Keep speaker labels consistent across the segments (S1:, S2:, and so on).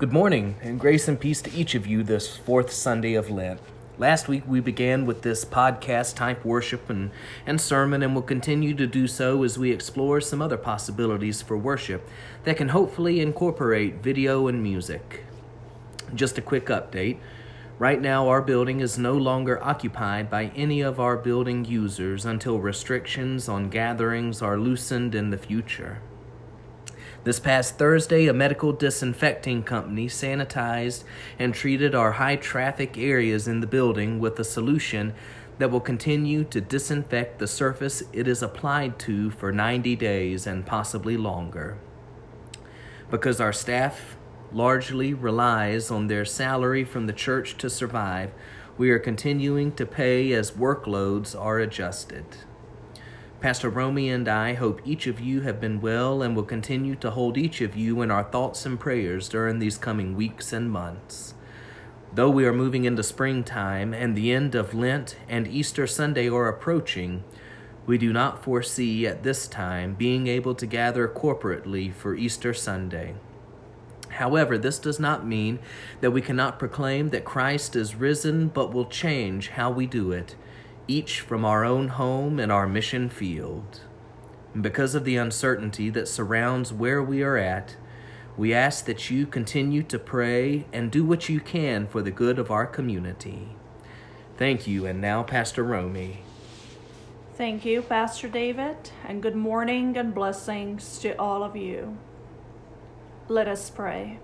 S1: Good morning, and grace and peace to each of you this fourth Sunday of Lent. Last week we began with this podcast-type worship and sermon, and will continue to do so as we explore some other possibilities for worship that can hopefully incorporate video and music. Just a quick update. Right now, our building is no longer occupied by any of our building users until restrictions on gatherings are loosened in the future. This past Thursday, a medical disinfecting company sanitized and treated our high-traffic areas in the building with a solution that will continue to disinfect the surface it is applied to for 90 days and possibly longer. Because our staff largely relies on their salary from the church to survive, we are continuing to pay as workloads are adjusted. Pastor Romy and I hope each of you have been well and will continue to hold each of you in our thoughts and prayers during these coming weeks and months. Though we are moving into springtime and the end of Lent and Easter Sunday are approaching, we do not foresee at this time being able to gather corporately for Easter Sunday. However, this does not mean that we cannot proclaim that Christ is risen, but will change how we do it, each from our own home and our mission field. And because of the uncertainty that surrounds where we are at, we ask that you continue to pray and do what you can for the good of our community. Thank you, and now Pastor Romy.
S2: Thank you, Pastor David, and good morning and blessings to all of you. Let us pray.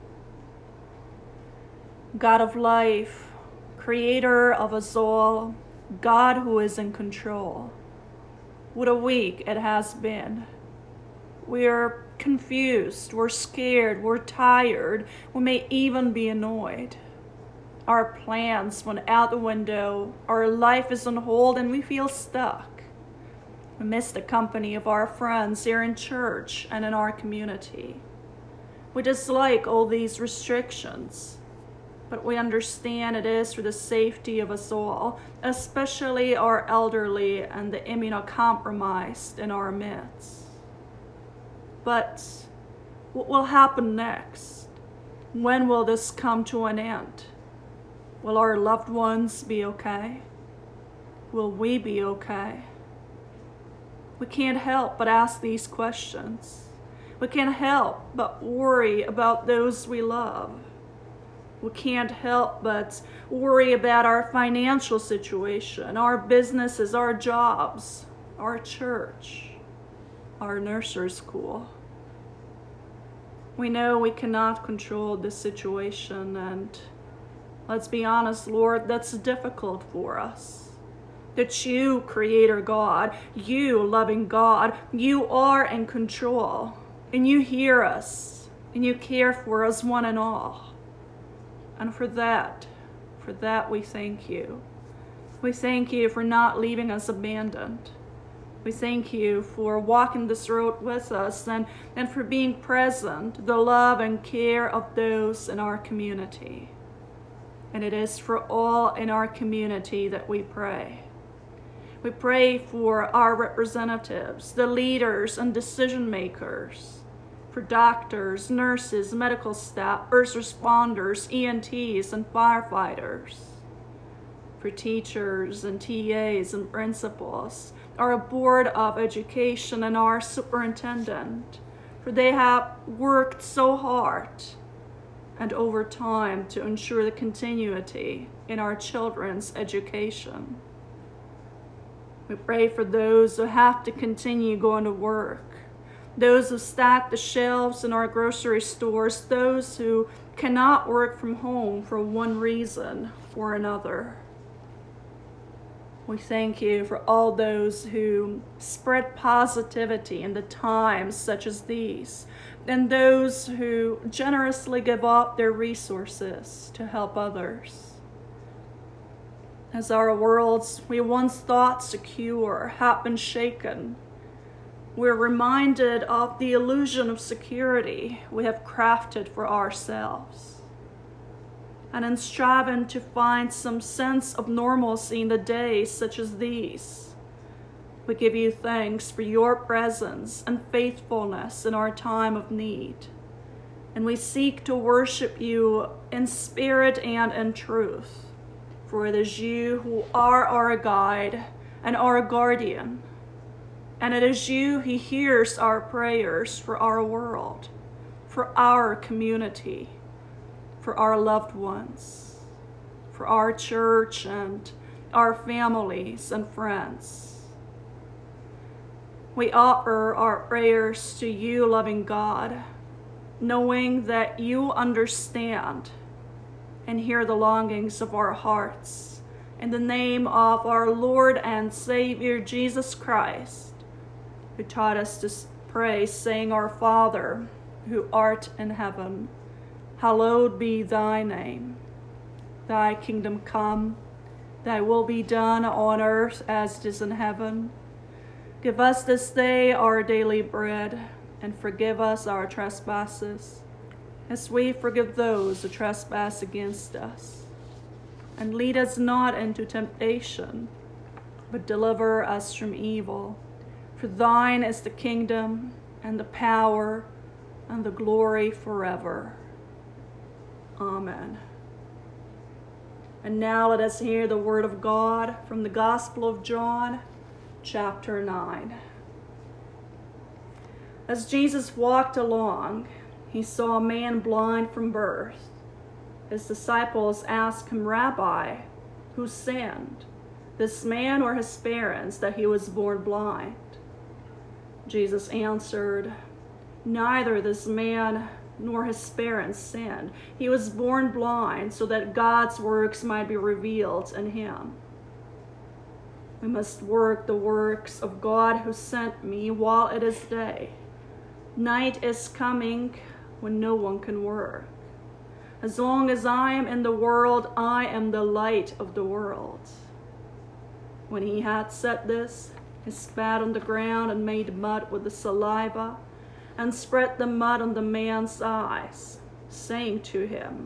S2: God of life, creator of us all, God who is in control. What a week it has been. We're confused, we're scared, we're tired, we may even be annoyed. Our plans went out the window, our life is on hold, and we feel stuck. We miss the company of our friends here in church and in our community. We dislike all these restrictions, but we understand it is for the safety of us all, especially our elderly and the immunocompromised in our midst. But what will happen next? When will this come to an end? Will our loved ones be okay? Will we be okay? We can't help but ask these questions. We can't help but worry about those we love. We can't help but worry about our financial situation, our businesses, our jobs, our church, our nursery school. We know we cannot control this situation, and let's be honest, Lord, that's difficult for us. That you, Creator God, you, loving God, you are in control, and you hear us, and you care for us one and all. And for that we thank you. We thank you for not leaving us abandoned. We thank you for walking this road with us and for being present, the love and care of those in our community. And it is for all in our community that we pray. We pray for our representatives, the leaders and decision makers, for doctors, nurses, medical staff, first responders, EMTs, and firefighters, for teachers and TAs and principals, our board of education and our superintendent, for they have worked so hard and over time to ensure the continuity in our children's education. We pray for those who have to continue going to work, those who stack the shelves in our grocery stores, those who cannot work from home for one reason or another. We thank you for all those who spread positivity in the times such as these, and those who generously give up their resources to help others. As our worlds we once thought secure have been shaken, we're reminded of the illusion of security we have crafted for ourselves. And in striving to find some sense of normalcy in the days such as these, we give you thanks for your presence and faithfulness in our time of need. and we seek to worship you in spirit and in truth. For it is you who are our guide and our guardian, and it is you who hears our prayers for our world, for our community, for our loved ones, for our church and our families and friends. We offer our prayers to you, loving God, knowing that you understand and hear the longings of our hearts. In the name of our Lord and Savior Jesus Christ, who taught us to pray, saying, Our Father, who art in heaven, hallowed be thy name. Thy kingdom come, thy will be done on earth as it is in heaven. Give us this day our daily bread, and forgive us our trespasses, as we forgive those who trespass against us. And lead us not into temptation, but deliver us from evil. For thine is the kingdom, and the power, and the glory forever. Amen. And now let us hear the word of God from the Gospel of John, chapter 9. As Jesus walked along, he saw a man blind from birth. His disciples asked him, Rabbi, who sinned, this man or his parents, that he was born blind? Jesus answered, Neither this man nor his parents sinned. He was born blind so that God's works might be revealed in him. We must work the works of God who sent me while it is day. Night is coming when no one can work. As long as I am in the world, I am the light of the world. When he had said this, he spat on the ground and made mud with the saliva, and spread the mud on the man's eyes, saying to him,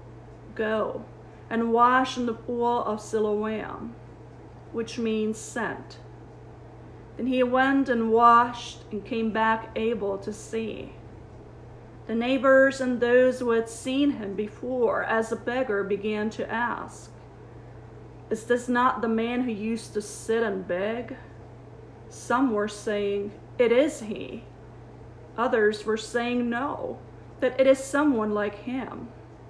S2: Go and wash in the pool of Siloam, which means sent. Then he went and washed and came back able to see. The neighbors and those who had seen him before as a beggar began to ask, Is this not the man who used to sit and beg? Some were saying, It is he. Others were saying, No, that it is someone like him.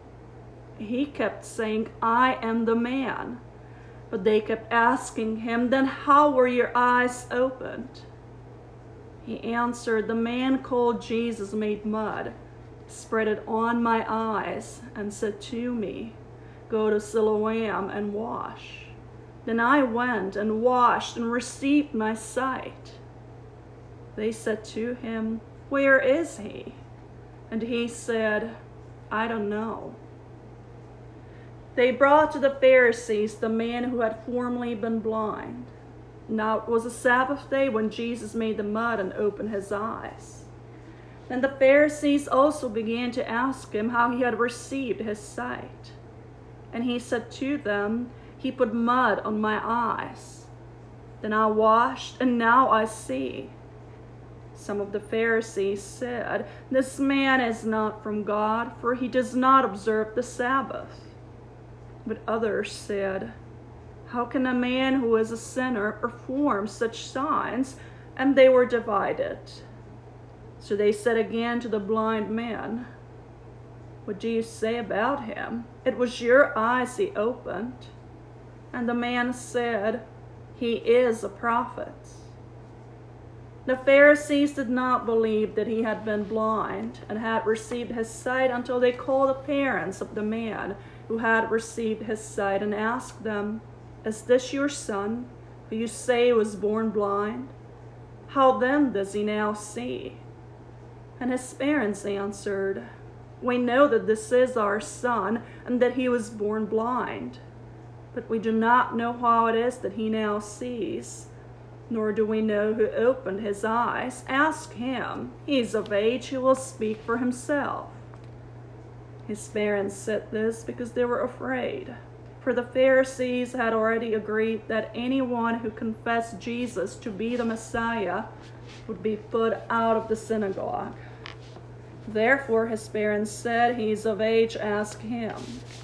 S2: He kept saying, I am the man. But they kept asking him, Then how were your eyes opened? He answered, The man called Jesus made mud, spread it on my eyes, and said to me, Go to Siloam and wash. Then I went and washed and received my sight. They said to him, Where is he? And he said, I don't know. They brought to the Pharisees the man who had formerly been blind. Now it was a Sabbath day when Jesus made the mud and opened his eyes. Then the Pharisees also began to ask him how he had received his sight. And he said to them, He put mud on my eyes. Then I washed, and now I see. Some of the Pharisees said, This man is not from God, for he does not observe the Sabbath. But others said, How can a man who is a sinner perform such signs? And they were divided. So they said again to the blind man, What do you say about him? It was your eyes he opened. And the man said, He is a prophet. The Pharisees did not believe that he had been blind and had received his sight until they called the parents of the man who had received his sight and asked them, Is this your son, who you say was born blind? How then does he now see? And his parents answered, We know that this is our son, and that he was born blind. But we do not know how it is that he now sees, nor do we know who opened his eyes. Ask him. He is of age, he will speak for himself. His parents said this because they were afraid, for the Pharisees had already agreed that anyone who confessed Jesus to be the Messiah would be put out of the synagogue. Therefore his parents said, "He is of age, ask him."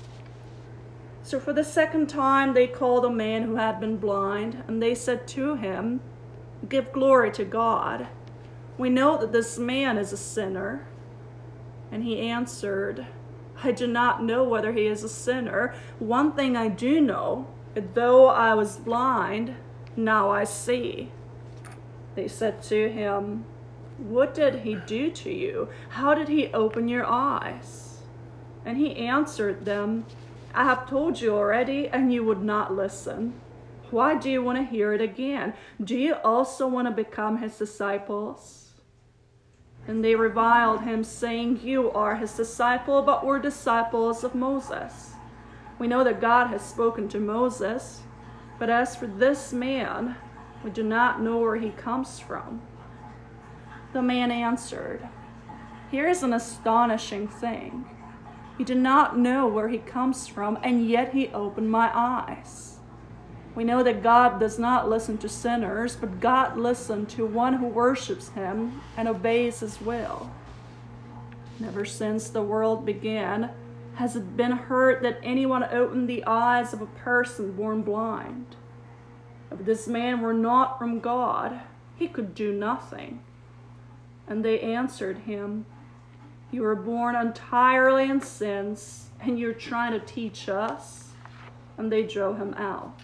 S2: So for the second time they called a man who had been blind, and they said to him, "Give glory to God. We know that this man is a sinner." And he answered, "I do not know whether he is a sinner. One thing I do know, that though I was blind, now I see." They said to him, "What did he do to you? How did he open your eyes?" And he answered them, "I have told you already, and you would not listen. Why do you want to hear it again? Do you also want to become his disciples?" And they reviled him, saying, "You are his disciple, but we're disciples of Moses. We know that God has spoken to Moses, but as for this man, we do not know where he comes from." The man answered, "Here is an astonishing thing. You do not know where he comes from, and yet he opened my eyes. We know that God does not listen to sinners, but God listens to one who worships him and obeys his will. Never since the world began has it been heard that anyone opened the eyes of a person born blind. If this man were not from God, he could do nothing." And they answered him, "You were born entirely in sins, and you're trying to teach us?" And they drove him out.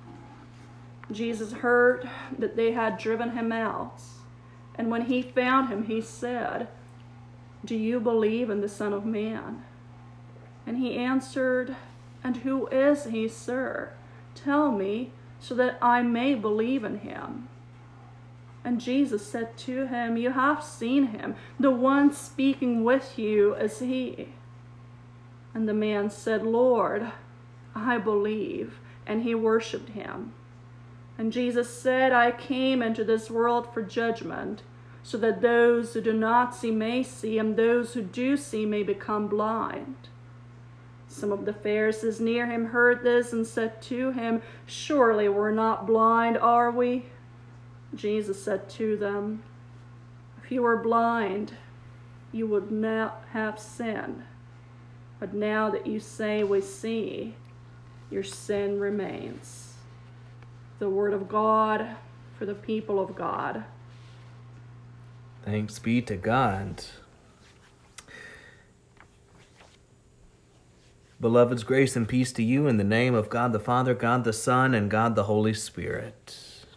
S2: Jesus heard that they had driven him out, and when he found him, he said, "Do you believe in the Son of Man?" And he answered, "And who is he, sir? Tell me, so that I may believe in him." And Jesus said to him, "You have seen him. The one speaking with you is he." And the man said, "Lord, I believe." And he worshipped him. And Jesus said, "I came into this world for judgment, so that those who do not see may see, and those who do see may become blind." Some of the Pharisees near him heard this and said to him, "Surely we're not blind, are we?" Jesus said to them, "If you were blind, you would not have sinned. But now that you say we see, your sin remains." The word of God for the people of God.
S1: Thanks be to God. Beloveds, grace and peace to you in the name of God the Father, God the Son, and God the Holy Spirit.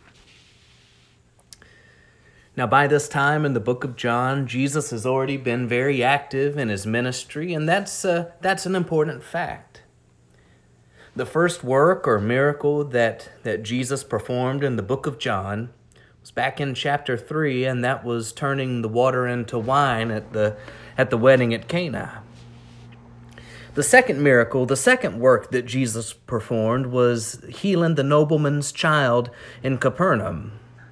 S1: Now, by this time in the book of John, Jesus has already been very active in his ministry, and that's an important fact. The first work or miracle that Jesus performed in the book of John was back in chapter 3, and that was turning the water into wine at the wedding at Cana. The second miracle, the second work that Jesus performed was healing the nobleman's child in Capernaum.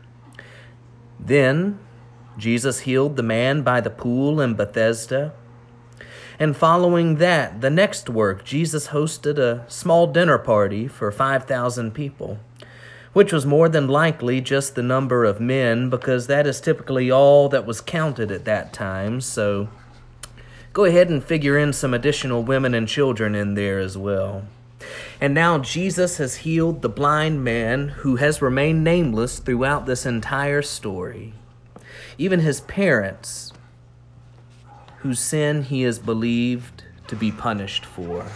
S1: Then Jesus healed the man by the pool in Bethesda. And following that, the next work, Jesus hosted a small dinner party for 5,000 people, which was more than likely just the number of men, because that is typically all that was counted at that time. So go ahead and figure in some additional women and children in there as well. And now Jesus has healed the blind man who has remained nameless throughout this entire story. Even his parents, whose sin he is believed to be punished for.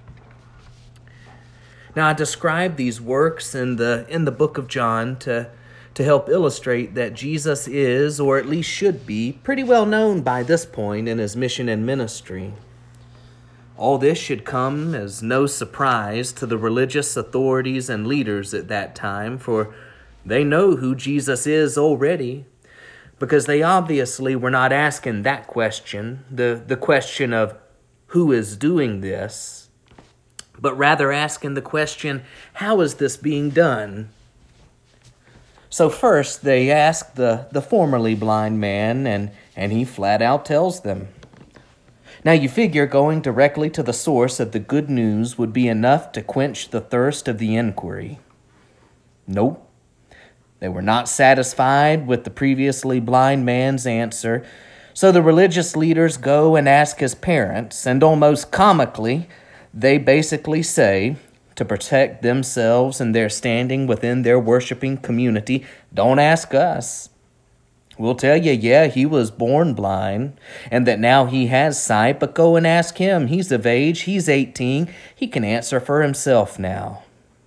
S1: Now, I describe these works in the book of John to help illustrate that Jesus is, or at least should be, pretty well known by this point in his mission and ministry. All this should come as no surprise to the religious authorities and leaders at that time, for they know who Jesus is already, because they obviously were not asking that question, the question of who is doing this, but rather asking the question, how is this being done? So first they ask the formerly blind man, and he flat out tells them. Now you figure going directly to the source of the good news would be enough to quench the thirst of the inquiry. Nope. They were not satisfied with the previously blind man's answer, So the religious leaders go and ask his parents, and almost comically, they basically say, to protect themselves and their standing within their worshiping community, don't ask us. We'll tell you, yeah, he was born blind, and that now he has sight, but go and ask him. He's of age, he's 18, he can answer for himself now.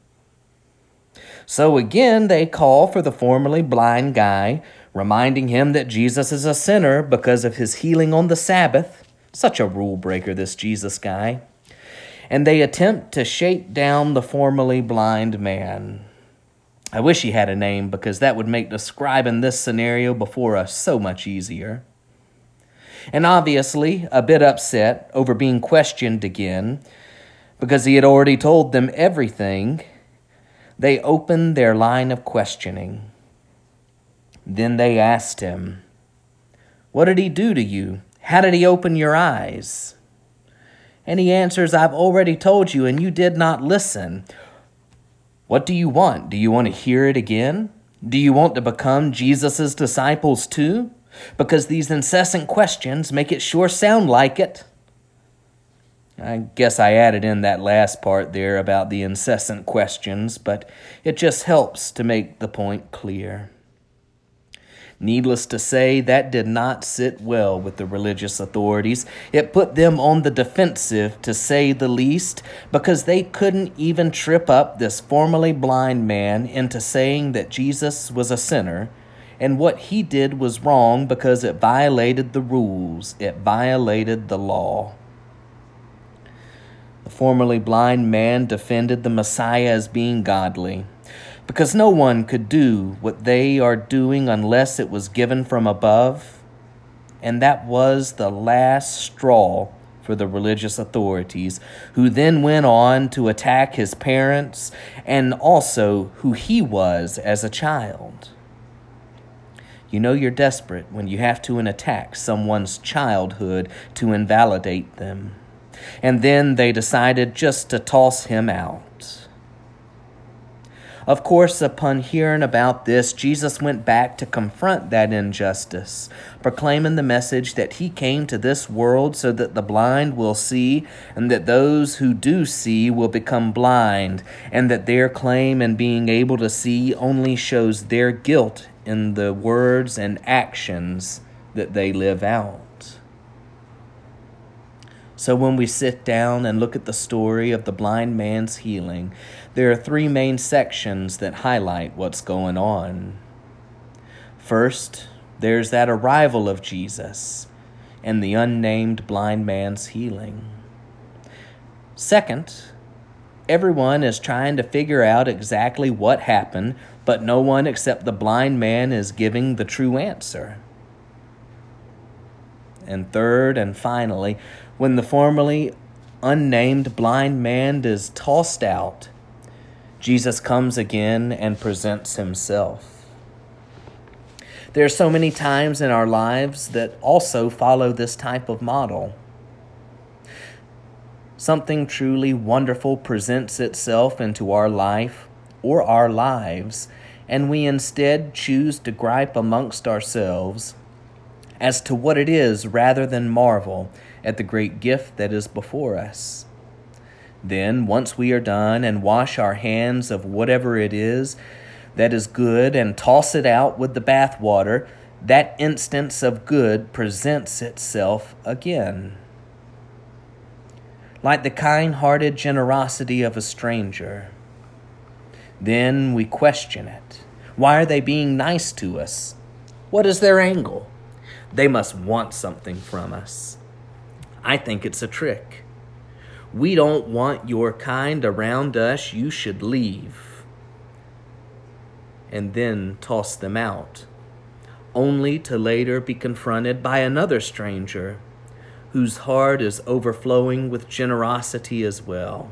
S1: So again, they call for the formerly blind guy, reminding him that Jesus is a sinner because of his healing on the Sabbath. Such a rule breaker, this Jesus guy. And they attempt to shake down the formerly blind man. I wish he had a name, because that would make describing this scenario before us so much easier. And obviously, a bit upset over being questioned again, because he had already told them everything, they opened their line of questioning. Then they asked him, "What did he do to you? How did he open your eyes?" And he answers, "I've already told you, and you did not listen. What do you want? Do you want to hear it again? Do you want to become Jesus' disciples too? Because these incessant questions make it sure sound like it." I guess I added in that last part there about the incessant questions, but it just helps to make the point clear. Needless to say, that did not sit well with the religious authorities. It put them on the defensive, to say the least, because they couldn't even trip up this formerly blind man into saying that Jesus was a sinner, and what he did was wrong because it violated the rules, it violated the law. The formerly blind man defended the Messiah as being godly, because no one could do what they are doing unless it was given from above, and that was the last straw for the religious authorities, who then went on to attack his parents and also who he was as a child. You know you're desperate when you have to attack someone's childhood to invalidate them. And then they decided just to toss him out. Of course, upon hearing about this, Jesus went back to confront that injustice, proclaiming the message that he came to this world so that the blind will see, and that those who do see will become blind, and that their claim in being able to see only shows their guilt in the words and actions that they live out. So when we sit down and look at the story of the blind man's healing, there are three main sections that highlight what's going on. First, there's that arrival of Jesus and the unnamed blind man's healing. Second, everyone is trying to figure out exactly what happened, but no one except the blind man is giving the true answer. And third and finally, when the formerly unnamed blind man is tossed out, Jesus comes again and presents himself. There are so many times in our lives that also follow this type of model. Something truly wonderful presents itself into our life or our lives, and we instead choose to gripe amongst ourselves as to what it is rather than marvel at the great gift that is before us. Then, once we are done and wash our hands of whatever it is that is good and toss it out with the bathwater, that instance of good presents itself again. Like the kind-hearted generosity of a stranger. Then we question it. Why are they being nice to us? What is their angle? They must want something from us. I think it's a trick. We don't want your kind around us. You should leave. And then toss them out, only to later be confronted by another stranger whose heart is overflowing with generosity as well.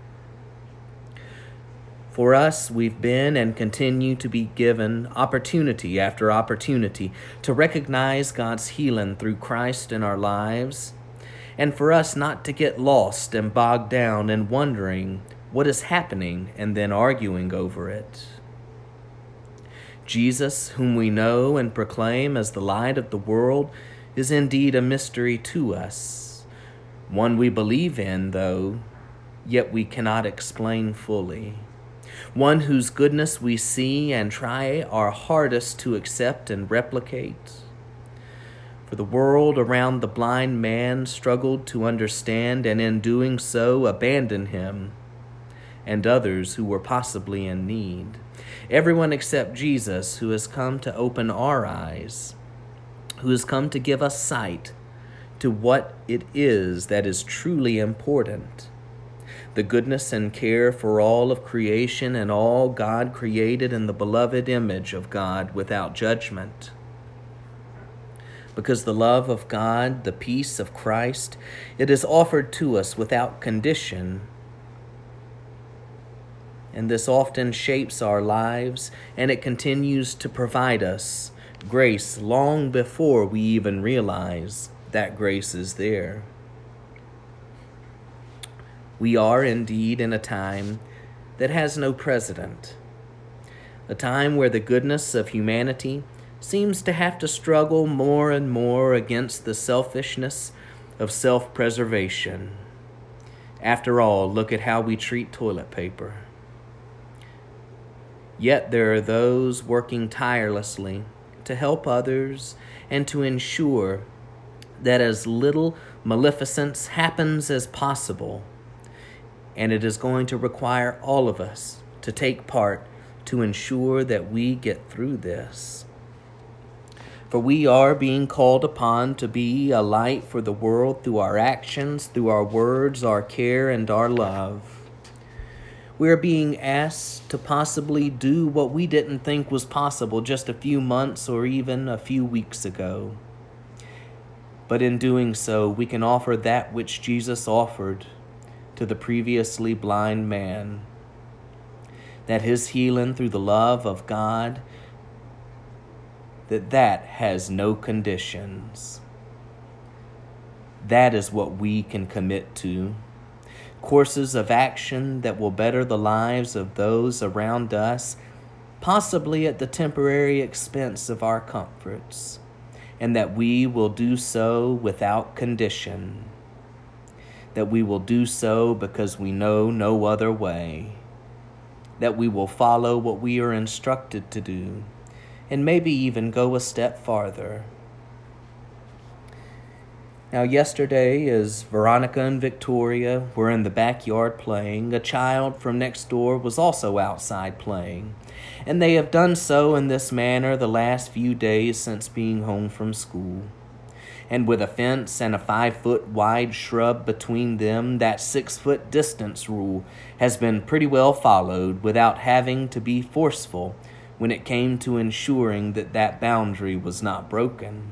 S1: For us, we've been and continue to be given opportunity after opportunity to recognize God's healing through Christ in our lives, and for us not to get lost and bogged down in wondering what is happening and then arguing over it. Jesus, whom we know and proclaim as the light of the world, is indeed a mystery to us, one we believe in, though, yet we cannot explain fully, one whose goodness we see and try our hardest to accept and replicate. For the world around the blind man struggled to understand, and in doing so abandoned him and others who were possibly in need. Everyone except Jesus, who has come to open our eyes, who has come to give us sight to what it is that is truly important. The goodness and care for all of creation and all God created in the beloved image of God without judgment. Because the love of God, the peace of Christ, it is offered to us without condition. And this often shapes our lives, and it continues to provide us grace long before we even realize that grace is there. We are indeed in a time that has no precedent, a time where the goodness of humanity seems to have to struggle more and more against the selfishness of self-preservation. After all, look at how we treat toilet paper. Yet there are those working tirelessly to help others and to ensure that as little maleficence happens as possible. And it is going to require all of us to take part to ensure that we get through this. For we are being called upon to be a light for the world through our actions, through our words, our care, and our love. We are being asked to possibly do what we didn't think was possible just a few months or even a few weeks ago. But in doing so, we can offer that which Jesus offered to the previously blind man, that his healing through the love of God, that has no conditions. That is what we can commit to. Courses of action that will better the lives of those around us, possibly at the temporary expense of our comforts, and that we will do so without condition, that we will do so because we know no other way, that we will follow what we are instructed to do, and maybe even go a step farther. Now, yesterday, as Veronica and Victoria were in the backyard playing, a child from next door was also outside playing, and they have done so in this manner the last few days since being home from school. And with a fence and a 5-foot wide shrub between them, that 6-foot distance rule has been pretty well followed without having to be forceful when it came to ensuring that that boundary was not broken.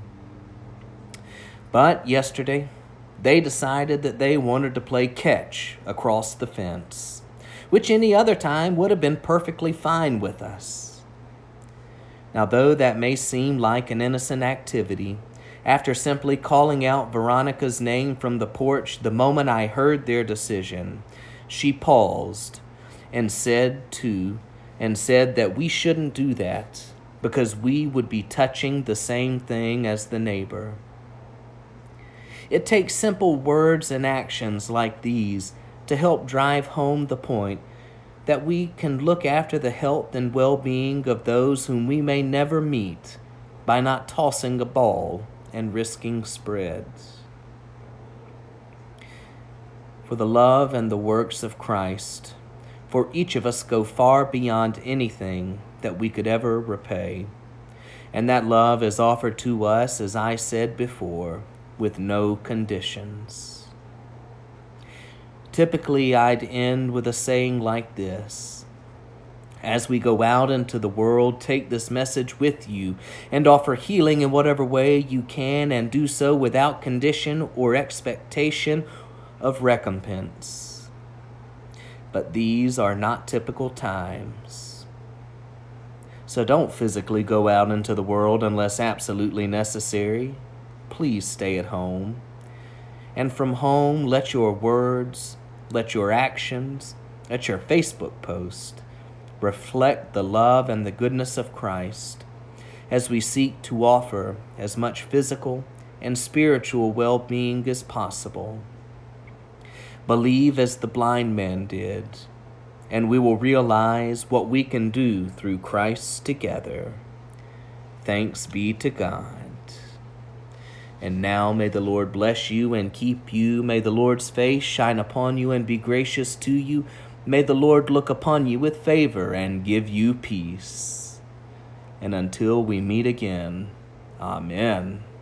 S1: But yesterday, they decided that they wanted to play catch across the fence, which any other time would have been perfectly fine with us. Now, though that may seem like an innocent activity, after simply calling out Veronica's name from the porch the moment I heard their decision, she paused and said that we shouldn't do that because we would be touching the same thing as the neighbor. It takes simple words and actions like these to help drive home the point that we can look after the health and well-being of those whom we may never meet by not tossing a ball and risking spreads. For the love and the works of Christ, for each of us go far beyond anything that we could ever repay. And that love is offered to us, as I said before, with no conditions. Typically, I'd end with a saying like this: as we go out into the world, take this message with you and offer healing in whatever way you can, and do so without condition or expectation of recompense. But these are not typical times. So don't physically go out into the world unless absolutely necessary. Please stay at home. And from home, let your words, let your actions, let your Facebook post reflect the love and the goodness of Christ as we seek to offer as much physical and spiritual well-being is possible. Believe as the blind man did, and we will realize what we can do through Christ together. Thanks be to God. And now may the Lord bless you and keep you. May the Lord's face shine upon you and be gracious to you. May the Lord look upon you with favor and give you peace. And until we meet again, Amen.